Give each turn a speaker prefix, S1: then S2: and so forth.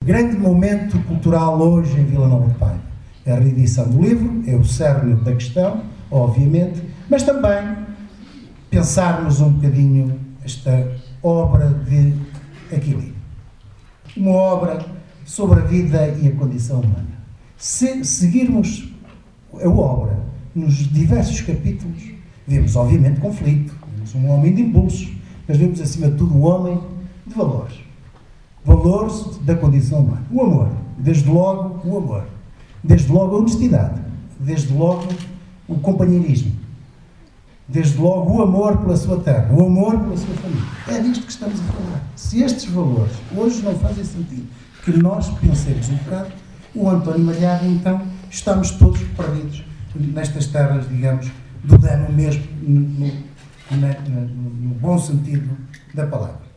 S1: grande momento cultural hoje em Vila Nova de Paiva. É a reedição do livro, é o cerne da questão, obviamente, mas também pensarmos um bocadinho esta obra de Aquilino. Uma obra sobre a vida e a condição humana. Se seguirmos a obra nos diversos capítulos, vemos, obviamente, conflito, vemos um homem de impulsos, mas vemos, acima de tudo, um homem de valores. Valores da condição humana. O amor. Desde logo, o amor. Desde logo, a honestidade. Desde logo, o companheirismo. Desde logo, o amor pela sua terra. O amor pela sua família. É disto que estamos a falar. Se estes valores hoje não fazem sentido que nós pensemos um bocado, o António Malhado, então, estamos todos perdidos nestas terras, digamos, do dano mesmo, no bom sentido da palavra.